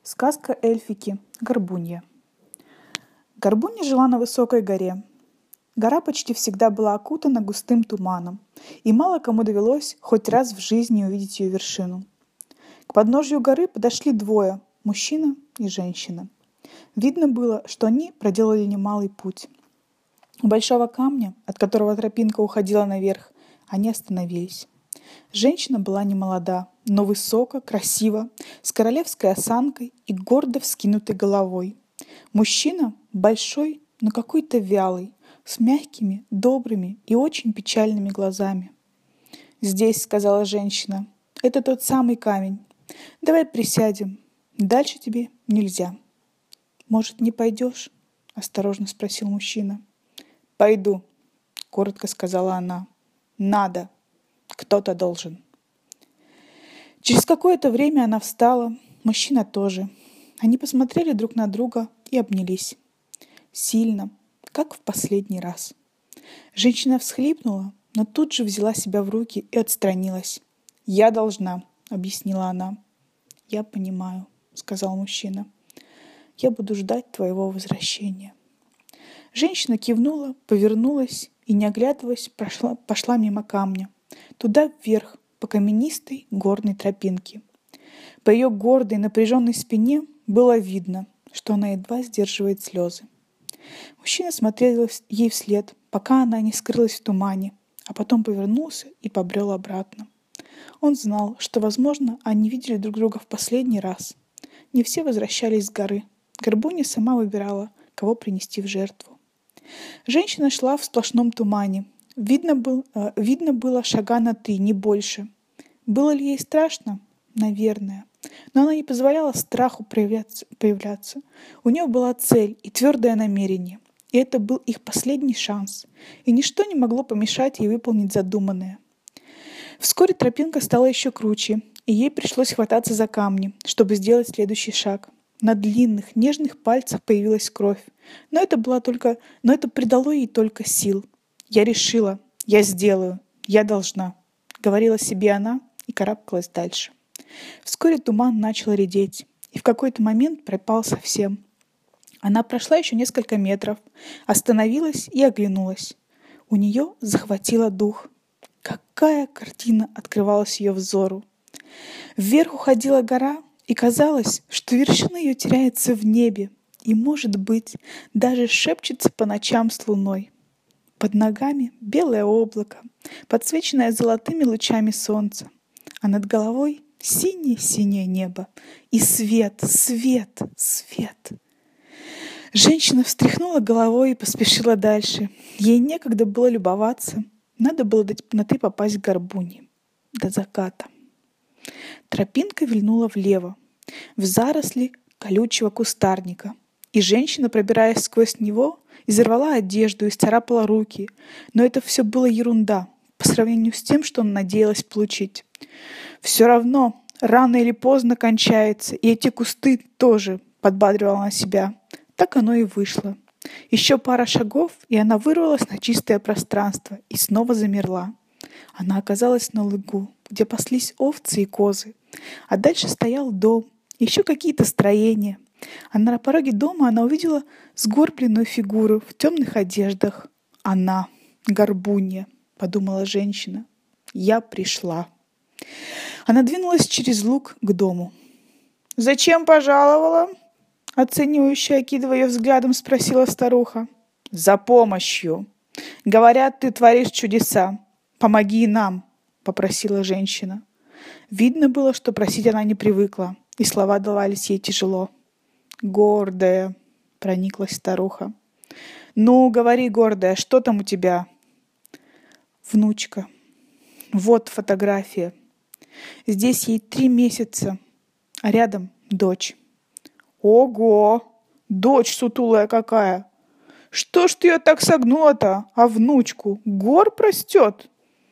Сказка эльфики Горбунья. Горбунья жила на высокой горе. Гора почти всегда была окутана густым туманом, и мало кому довелось хоть раз в жизни увидеть ее вершину. К подножью горы подошли двое – мужчина и женщина. Видно было, что они проделали немалый путь. У большого камня, от которого тропинка уходила наверх, они остановились. Женщина была немолода, но высоко, красиво, с королевской осанкой и гордо вскинутой головой. Мужчина большой, но какой-то вялый, с мягкими, добрыми и очень печальными глазами. «Здесь», — сказала женщина, — «это тот самый камень. Давай присядем. Дальше тебе нельзя». «Может, не пойдешь?» — осторожно спросил мужчина. «Пойду», — коротко сказала она. «Надо. Кто-то должен». Через какое-то время она встала, мужчина тоже. Они посмотрели друг на друга и обнялись. Сильно, как в последний раз. Женщина всхлипнула, но тут же взяла себя в руки и отстранилась. «Я должна», — объяснила она. «Я понимаю», — сказал мужчина. «Я буду ждать твоего возвращения». Женщина кивнула, повернулась и, не оглядываясь, пошла мимо камня, туда вверх, по каменистой горной тропинке. По ее гордой напряженной спине было видно, что она едва сдерживает слезы. Мужчина смотрел ей вслед, пока она не скрылась в тумане, а потом повернулся и побрел обратно. Он знал, что, возможно, они видели друг друга в последний раз. Не все возвращались с горы. Горбунья сама выбирала, кого принести в жертву. Женщина шла в сплошном тумане. Видно было шага на 3, не больше. Было ли ей страшно? Наверное. Но она не позволяла страху проявляться. У нее была цель и твердое намерение. И это был их последний шанс. И ничто не могло помешать ей выполнить задуманное. Вскоре тропинка стала еще круче, и ей пришлось хвататься за камни, чтобы сделать следующий шаг. На длинных, нежных пальцах появилась кровь. Но это придало ей только сил. «Я решила, я сделаю, я должна», — говорила себе она и карабкалась дальше. Вскоре туман начал редеть, и в какой-то момент пропал совсем. Она прошла еще несколько метров, остановилась и оглянулась. У нее захватило дух. Какая картина открывалась ее взору! Вверх уходила гора, и казалось, что вершина ее теряется в небе и, может быть, даже шепчется по ночам с луной. Под ногами белое облако, подсвеченное золотыми лучами солнца, а над головой синее-синее небо и свет, свет, свет. Женщина встряхнула головой и поспешила дальше. Ей некогда было любоваться, надо было до темноты попасть к Горбунье, до заката. Тропинка вильнула влево, в заросли колючего кустарника, и женщина, пробираясь сквозь него, изорвала одежду и исцарапала руки. Но это все было ерунда по сравнению с тем, что она надеялась получить. «Все равно, рано или поздно кончается, и эти кусты тоже», — подбадривала она себя. Так оно и вышло. Еще пара шагов, и она вырвалась на чистое пространство и снова замерла. Она оказалась на лугу, где паслись овцы и козы, а дальше стоял дом, еще какие-то строения. А на пороге дома она увидела сгорбленную фигуру в темных одеждах. «Она, Горбунья», — подумала женщина. «Я пришла». Она двинулась через луг к дому. «Зачем пожаловала?» — оценивающе окидывая ее взглядом, спросила старуха. «За помощью. Говорят, ты творишь чудеса. Помоги нам», — попросила женщина. Видно было, что просить она не привыкла, и слова давались ей тяжело. «Гордая», — прониклась старуха. «Ну, говори, гордая, что там у тебя?» «Внучка. Вот фотография. Здесь ей 3 месяца, а рядом дочь». «Ого! Дочь сутулая какая! Что ж ты ее так согнула-то, а внучку горб растет?»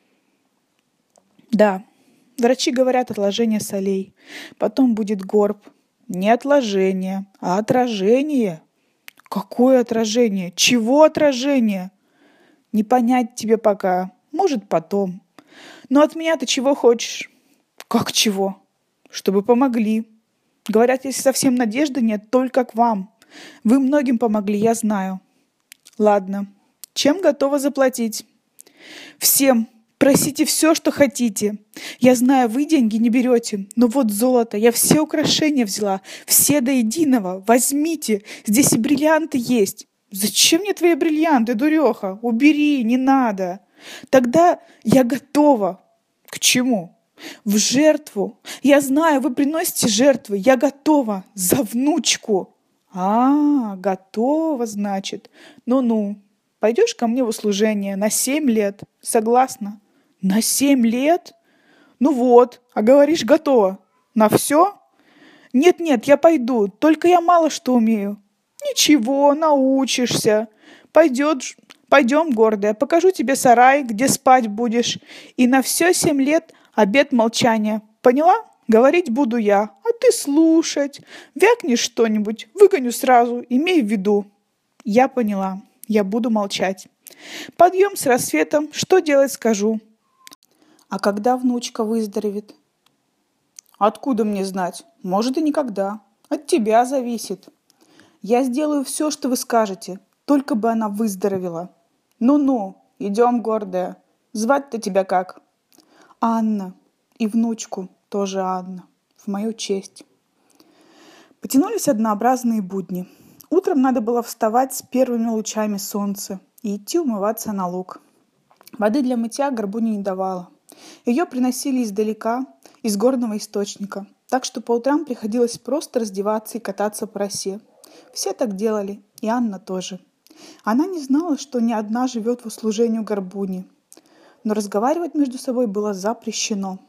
«Да, врачи говорят, отложение солей. Потом будет горб. Не отложение, а отражение». «Какое отражение? Чего отражение?» «Не понять тебе пока. Может, потом. Но от меня ты чего хочешь?» «Как чего?» «Чтобы помогли». Говорят, если совсем надежды нет, только к вам. Вы многим помогли, я знаю. Ладно. Чем готова заплатить? Всем. Просите все, что хотите. Я знаю, вы деньги не берете, но вот золото, я все украшения взяла, все до единого. Возьмите, здесь и бриллианты есть. Зачем мне твои бриллианты, дуреха? Убери, не надо. Тогда я готова. К чему? В жертву. Я знаю, вы приносите жертвы. Я готова. За внучку. Готова, значит. Ну-ну. Пойдешь ко мне в услужение на 7 лет. Согласна? На 7 лет? Ну вот, а говоришь, готова. На все? Нет-нет, я пойду, только я мало что умею. Ничего, научишься. Пойдем, гордая, покажу тебе сарай, где спать будешь. И на все 7 лет обет молчания. Поняла? Говорить буду я, а ты слушать. Вякнешь что-нибудь, выгоню сразу, имей в виду. Я поняла, я буду молчать. Подъем с рассветом, что делать скажу. А когда внучка выздоровеет? Откуда мне знать? Может и никогда. От тебя зависит. Я сделаю все, что вы скажете, только бы она выздоровела. Ну-ну, идем, гордая. Звать-то тебя как? Анна. И внучку тоже Анна. В мою честь. Потянулись однообразные будни. Утром надо было вставать с первыми лучами солнца и идти умываться на луг. Воды для мытья Горбуня не давала. Ее приносили издалека, из горного источника, так что по утрам приходилось просто раздеваться и кататься по росе. Все так делали, и Анна тоже. Она не знала, что не одна живет в услужении у Горбуни, но разговаривать между собой было запрещено.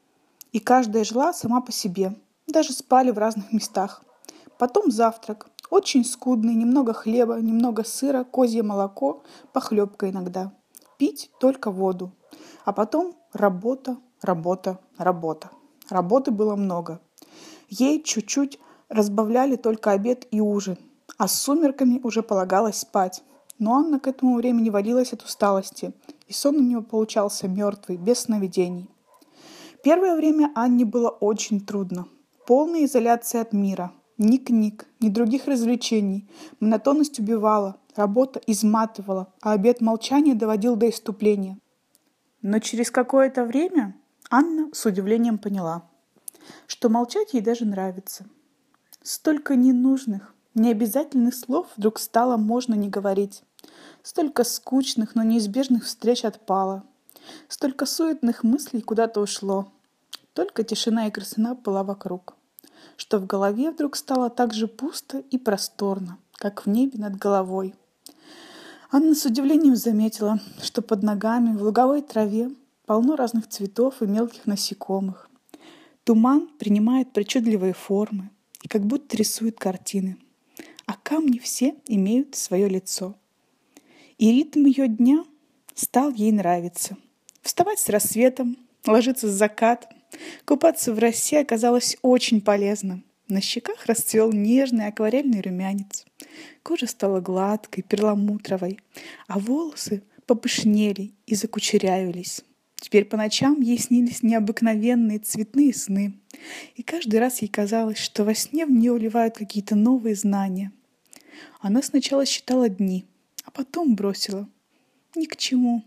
И каждая жила сама по себе, даже спали в разных местах. Потом завтрак, очень скудный, немного хлеба, немного сыра, козье молоко, похлебка иногда. Пить только воду. А потом работа, работа, работа. Работы было много. Ей чуть-чуть разбавляли только обед и ужин, а с сумерками уже полагалось спать. Но Анна к этому времени валилась от усталости, и сон у нее получался мертвый, без сновидений. Первое время Анне было очень трудно. Полная изоляция от мира. Ни книг, ни других развлечений. Монотонность убивала, работа изматывала, а обет молчания доводил до исступления. Но через какое-то время Анна с удивлением поняла, что молчать ей даже нравится. Столько ненужных, необязательных слов вдруг стало можно не говорить. Столько скучных, но неизбежных встреч отпало. Столько суетных мыслей куда-то ушло. Только тишина и красота была вокруг. Что в голове вдруг стало так же пусто и просторно, как в небе над головой. Анна с удивлением заметила, что под ногами в луговой траве полно разных цветов и мелких насекомых. Туман принимает причудливые формы и как будто рисует картины, а камни все имеют свое лицо. И ритм ее дня стал ей нравиться. Вставать с рассветом, ложиться с закатом, купаться в росе оказалось очень полезно. На щеках расцвел нежный акварельный румянец. Кожа стала гладкой, перламутровой, а волосы попышнели и закучерявились. Теперь по ночам ей снились необыкновенные цветные сны, и каждый раз ей казалось, что во сне в нее вливают какие-то новые знания. Она сначала считала дни, а потом бросила. Ни к чему.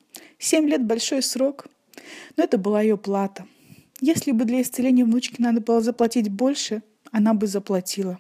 7 лет — большой срок, но это была ее плата. Если бы для исцеления внучки надо было заплатить больше, она бы заплатила.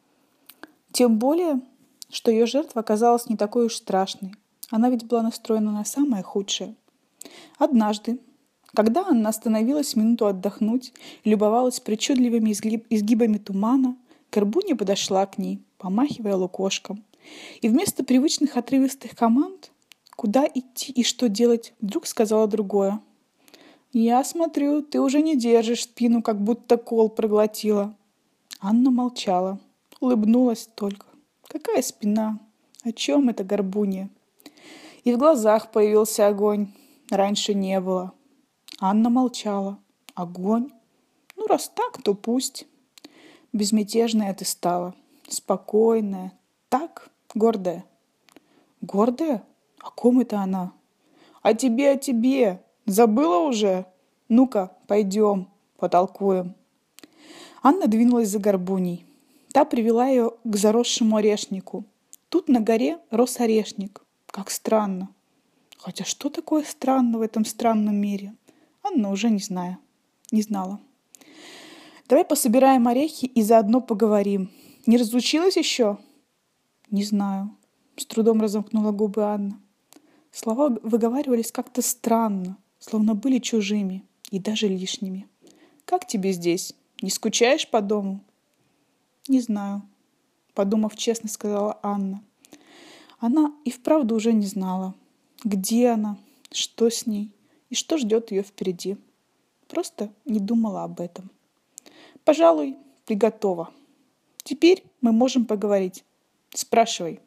Тем более, что ее жертва оказалась не такой уж страшной. Она ведь была настроена на самое худшее. Однажды, когда Анна остановилась минуту отдохнуть и любовалась причудливыми изгибами тумана, Горбуня подошла к ней, помахивая лукошком. И вместо привычных отрывистых команд, куда идти и что делать, вдруг сказала другое. «Я смотрю, ты уже не держишь спину, как будто кол проглотила». Анна молчала, улыбнулась только. Какая спина? О чем это Горбунья? И в глазах появился огонь. Раньше не было. Анна молчала. Огонь? Ну, раз так, то пусть. Безмятежная ты стала. Спокойная. Так, гордая. Гордая? О ком это она? О тебе, о тебе. Забыла уже? Ну-ка, пойдем, потолкуем. Анна двинулась за Горбуней. Та привела ее к заросшему орешнику. Тут на горе рос орешник. Как странно. Хотя что такое странно в этом странном мире? Анна уже не знала. Давай пособираем орехи и заодно поговорим. Не разучилась еще? Не знаю. С трудом разомкнула губы Анна. Слова выговаривались как-то странно, словно были чужими и даже лишними. Как тебе здесь? Не скучаешь по дому? Не знаю, подумав честно, сказала Анна. Она и вправду уже не знала, где она, что с ней и что ждет ее впереди. Просто не думала об этом. Пожалуй, ты готова. Теперь мы можем поговорить. Спрашивай.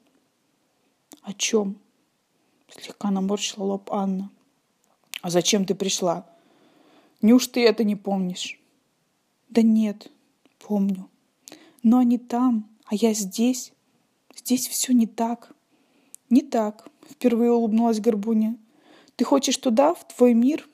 О чем? Слегка наморщила лоб Анна. А зачем ты пришла? Неужто ты это не помнишь? Да нет, помню. Но они там, а я здесь. Здесь все не так. Не так, впервые улыбнулась Горбуня. Ты хочешь туда, в твой мир?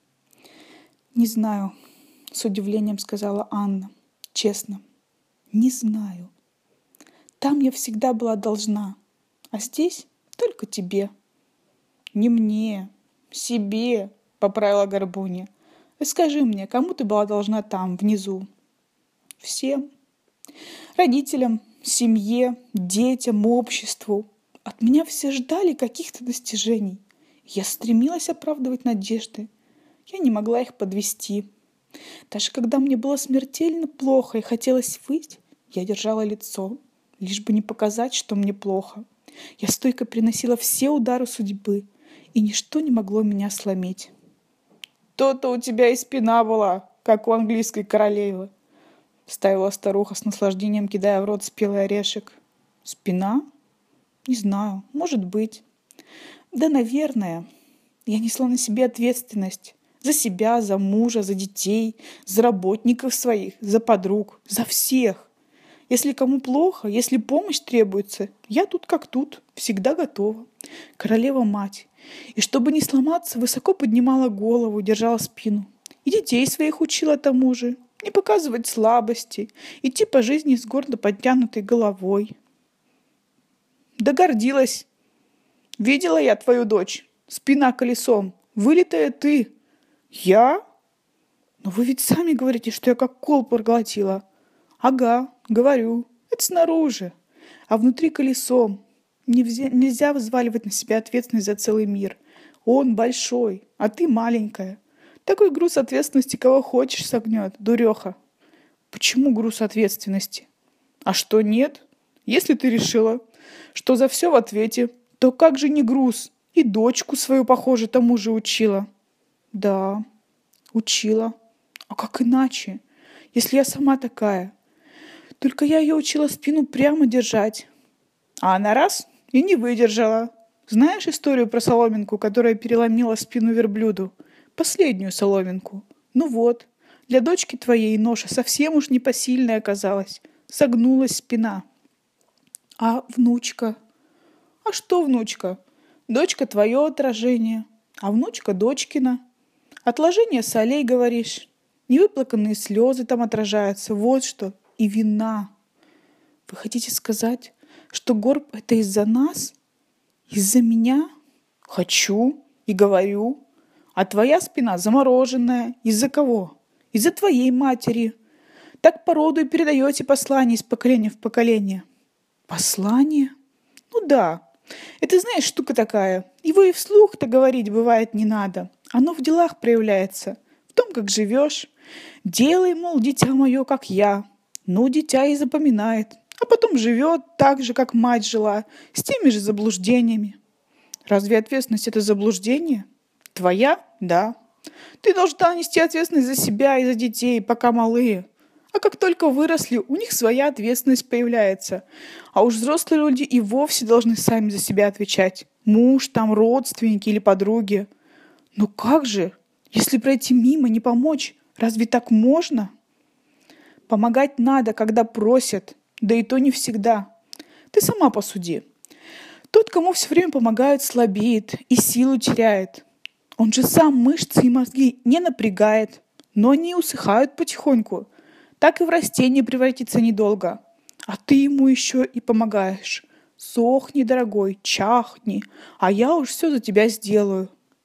Не знаю, с удивлением сказала Анна. Честно, не знаю. Там я всегда была должна, а здесь только тебе. Не мне, себе, поправила Горбуня. Скажи мне, кому ты была должна там, внизу? Всем. Родителям, семье, детям, обществу. От меня все ждали каких-то достижений. Я стремилась оправдывать надежды. Я не могла их подвести. Даже когда мне было смертельно плохо и хотелось выйти, я держала лицо, лишь бы не показать, что мне плохо. Я стойко приносила все удары судьбы, и ничто не могло меня сломить. «То-то у тебя и спина была, как у английской королевы», — вставила старуха с наслаждением, кидая в рот спелый орешек. «Спина? Не знаю, может быть. Да, наверное. Я несла на себе ответственность. За себя, за мужа, за детей, за работников своих, за подруг, за всех. Если кому плохо, если помощь требуется, я тут как тут, всегда готова. Королева-мать. И чтобы не сломаться, высоко поднимала голову, держала спину. И детей своих учила тому же. Не показывать слабости, идти по жизни с гордо подтянутой головой. Да гордилась. Видела я твою дочь. Спина колесом. Вылитая ты. Я? Но вы ведь сами говорите, что я как кол проглотила. Ага, говорю. Это снаружи. А внутри колесом. Нельзя взваливать на себя ответственность за целый мир. Он большой, а ты маленькая. Такой груз ответственности кого хочешь согнет, дуреха. Почему груз ответственности? А что нет? Если ты решила, что за все в ответе, то как же не груз? И дочку свою, похоже, тому же учила. Да, учила. А как иначе, если я сама такая? Только я ее учила спину прямо держать. А она раз и не выдержала. Знаешь историю про соломинку, которая переломила спину верблюду? Последнюю соломинку. Ну вот, для дочки твоей ноша совсем уж непосильная оказалась. Согнулась спина. А внучка? А что внучка? Дочка твое отражение, а внучка дочкина. Отложение солей, говоришь. Невыплаканные слезы там отражаются. Вот что. И вина. Вы хотите сказать, что горб — это из-за нас? Из-за меня? Хочу и говорю. А твоя спина замороженная. Из-за кого? Из-за твоей матери. Так по роду и передаете послание из поколения в поколение. Послание? Ну да. Это, знаешь, штука такая. Его и вслух-то говорить бывает не надо. Оно в делах проявляется. В том, как живешь. Делай, мол, дитя мое, как я. Ну, дитя и запоминает. А потом живет так же, как мать жила. С теми же заблуждениями. Разве ответственность — это заблуждение? Твоя? Да. Ты должна нести ответственность за себя и за детей, пока малые. А как только выросли, у них своя ответственность появляется. А уж взрослые люди и вовсе должны сами за себя отвечать. Муж, там, родственники или подруги. Но как же, если пройти мимо, не помочь? Разве так можно? Помогать надо, когда просят, да и то не всегда. Ты сама посуди. Тот, кому все время помогают, слабеет и силу теряет. Он же сам мышцы и мозги не напрягает, но они усыхают потихоньку. так и в растение превратиться недолго. А ты ему еще и помогаешь. Сохни, дорогой, чахни, а я уж все за тебя сделаю.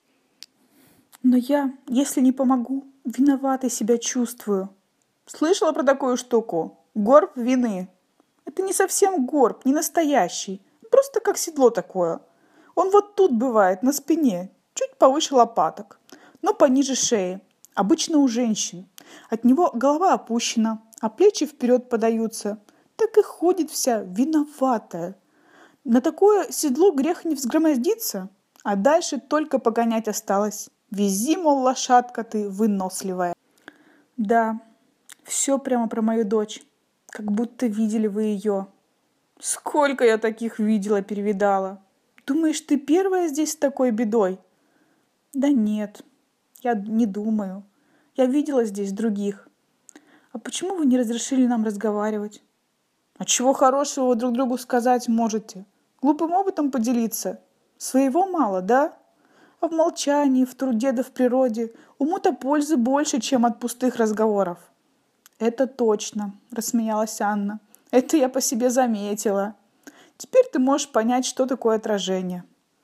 Но я, если не помогу, виноватой себя чувствую. Слышала про такую штуку? Горб вины. Это не совсем горб, не настоящий. Просто как седло такое. Он вот тут бывает, на спине, чуть повыше лопаток, но пониже шеи. Обычно у женщин. От него голова опущена, а плечи вперед подаются. Так и ходит вся виноватая. На такое седло грех не взгромоздиться, а дальше только погонять осталось. Вези, мол, лошадка ты выносливая. Да, все прямо про мою дочь. Как будто видели вы ее. Сколько я таких видела, перевидала. Думаешь, ты первая здесь с такой бедой? Да нет, я не думаю. Я видела здесь других. А почему вы не разрешили нам разговаривать? А чего хорошего вы друг другу сказать можете? Глупым опытом поделиться? Своего мало, да? А в молчании, в труде да в природе уму-то пользы больше, чем от пустых разговоров. Это точно, рассмеялась Анна. Это я по себе заметила. Теперь ты можешь понять, что такое отражение.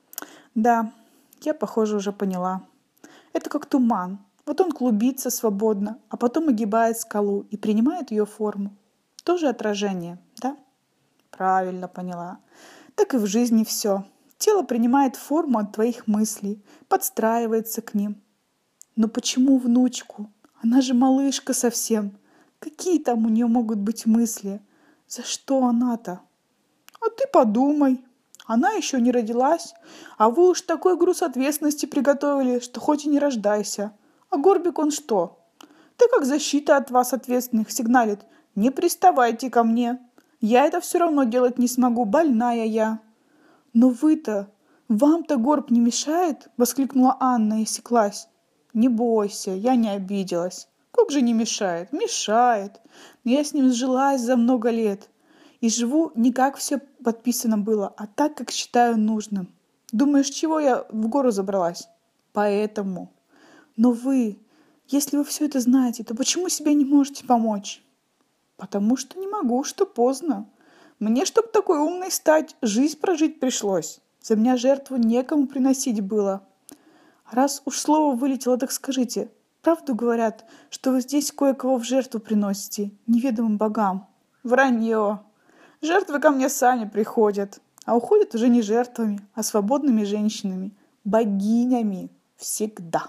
Да, я, похоже, уже поняла. Это как туман. Вот он клубится свободно, а потом огибает скалу и принимает ее форму. Тоже отражение, да? Правильно поняла. Так и в жизни все. Тело принимает форму от твоих мыслей, подстраивается к ним. Но почему внучку? Она же малышка совсем. Какие там у нее могут быть мысли? За что она-то? А ты подумай. Она еще не родилась, а вы уж такой груз ответственности приготовили, что хоть и не рождайся. А Горбик он что? Да как защита от вас ответственных сигналит. Не приставайте ко мне. Я это все равно делать не смогу, больная я. Но вы-то, вам-то Горб не мешает? Воскликнула Анна и осеклась. Не бойся, я не обиделась. Как же не мешает? Мешает. Но я с ним сжилась за много лет. И живу не как все подписано было, а так, как считаю нужным. Думаешь, чего я в гору забралась? Поэтому. Но вы, если вы все это знаете, то почему себе не можете помочь? Потому что не могу, что поздно. Мне, чтоб такой умной стать, жизнь прожить пришлось. За меня жертву некому приносить было. Раз уж слово вылетело, так скажите, правду говорят, что вы здесь кое-кого в жертву приносите, неведомым богам? Вранье. Жертвы ко мне сами приходят, а уходят уже не жертвами, а свободными женщинами, богинями, всегда.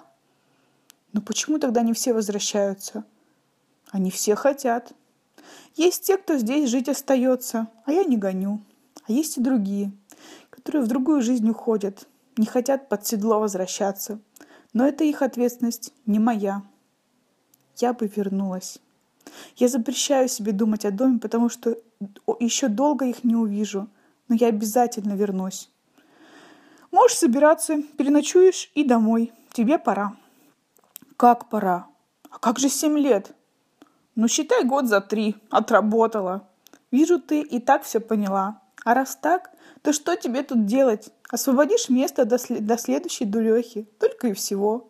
Но почему тогда не все возвращаются? Они все хотят. Есть те, кто здесь жить остается, а я не гоню. А есть и другие, которые в другую жизнь уходят, не хотят под седло возвращаться. Но это их ответственность, не моя. Я бы вернулась. Я запрещаю себе думать о доме, потому что еще долго их не увижу, но я обязательно вернусь. Можешь собираться, переночуешь и домой. Тебе пора. Как пора? А как же 7 лет? Ну, считай год за 3. Отработала. Вижу, ты и так все поняла. А раз так, то что тебе тут делать? Освободишь место до следующей дурехи. Только и всего.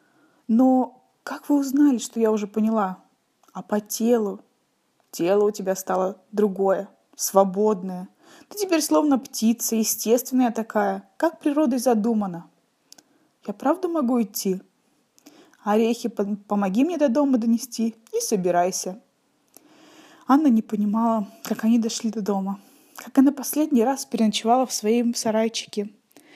Но как вы узнали, что я уже поняла? А по телу? Тело у тебя стало другое, свободное. Ты теперь словно птица, естественная такая, как природой задумана. Я правда могу идти? Орехи помоги мне до дома донести и собирайся. Анна не понимала, как они дошли до дома, как она последний раз переночевала в своем сарайчике.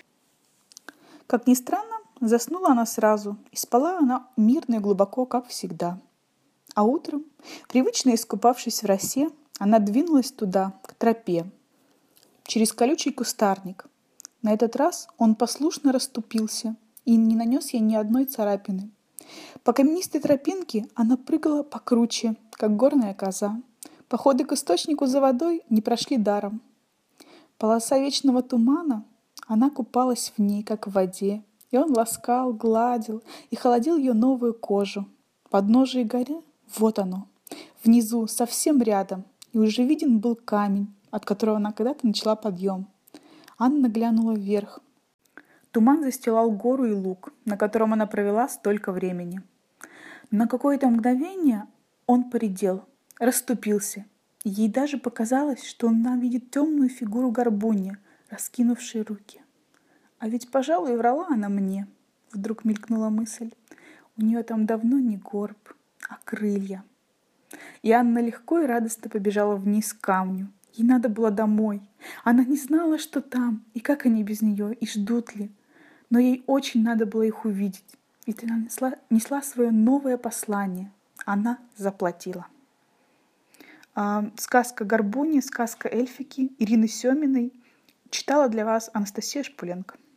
Как ни странно, заснула она сразу, и спала она мирно и глубоко, как всегда. А утром, привычно искупавшись в росе, она двинулась туда, к тропе, через колючий кустарник. На этот раз он послушно расступился и не нанес ей ни одной царапины. По каменистой тропинке она прыгала покруче, как горная коза. Походы к источнику за водой не прошли даром. Полоса вечного тумана, она купалась в ней, как в воде, и он ласкал, гладил и холодил ее новую кожу. Подножие горы — вот оно, внизу, совсем рядом, и уже виден был камень, от которого она когда-то начала подъем. Анна глянула вверх. Туман застилал гору и луг, на котором она провела столько времени. На какое-то мгновение он поредел, расступился. Ей даже показалось, что она видит темную фигуру горбунья, раскинувшей руки. А ведь, пожалуй, врала она мне, вдруг мелькнула мысль. У нее там давно не горб, а крылья. И Анна легко и радостно побежала вниз к камню. Ей надо было домой. Она не знала, что там, и как они без нее, и ждут ли. Но ей очень надо было их увидеть, ведь она несла свое новое послание. Она заплатила. Сказка «Горбунья», сказка «Эльфики» Ирины Семиной читала для вас Анастасия Шпуленко.